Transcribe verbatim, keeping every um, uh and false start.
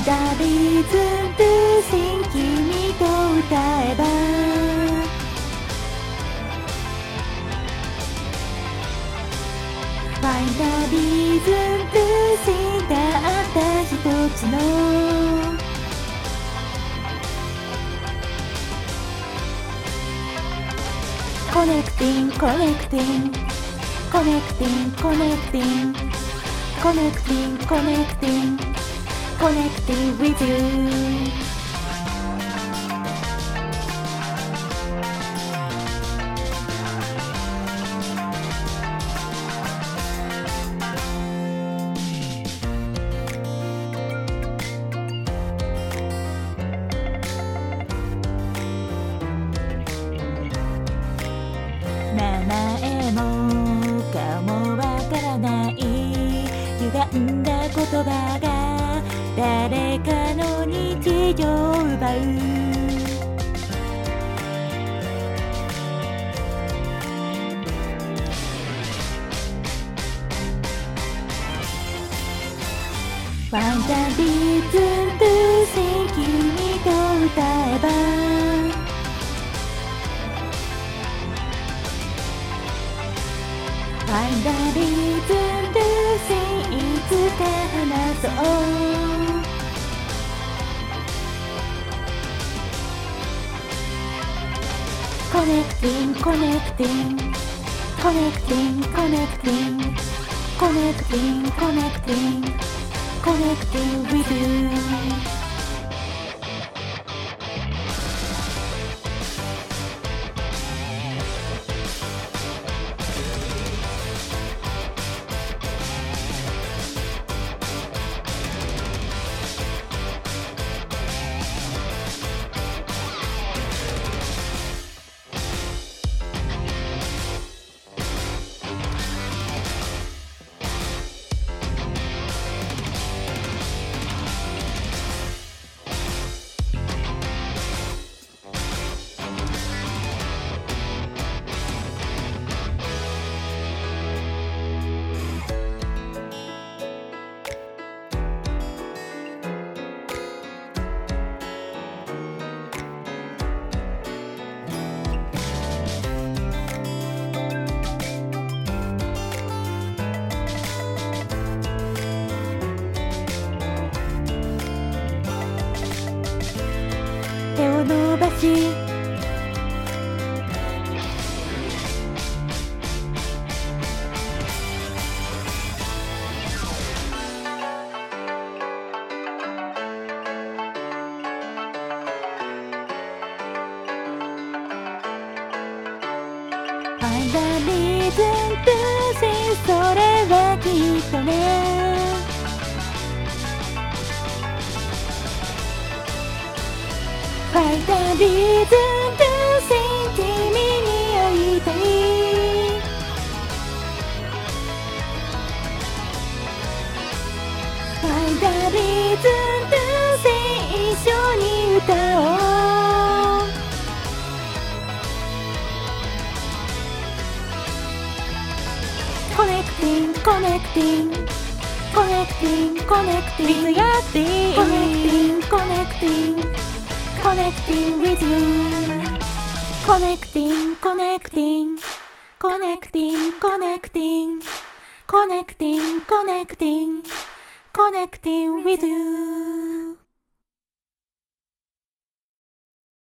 the reason to sing 君と歌えばFind the reason to sing たった一つのConnecting, connecting, connecting, connecting, connecting, connecting, connecting with you. 名前も顔もわからない歪んだ言葉が誰かの日常を奪うファンタジーズンとsing 君と歌えばFind the reason to sing いつか話そう Connecting, connecting, connecting, connecting, connecting, connecting, connecting with you手を伸ばしFind the reason to sing それはきっとねFind the reason to sing 君に会いたいFind the reason to sing 一緒に歌おうConnecting, connecting, connecting, connecting with your being Connecting, connecting Connecting with you Connecting, connecting Connecting, connecting Connecting, connecting Connecting with you